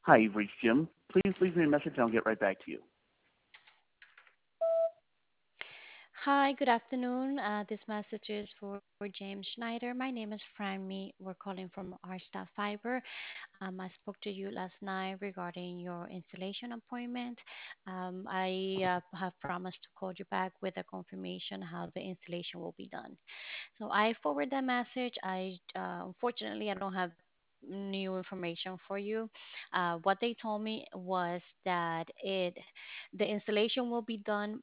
Hi, you've reached Jim. Please leave me a message and I'll get right back to you. Hi, good afternoon. This message is for James Schneider. My name is Franmy. We're calling from our staff fiber. I spoke to you last night regarding your installation appointment. I have promised to call you back with a confirmation how the installation will be done. So I forward that message. Unfortunately, I don't have new information for you. What they told me was that the installation will be done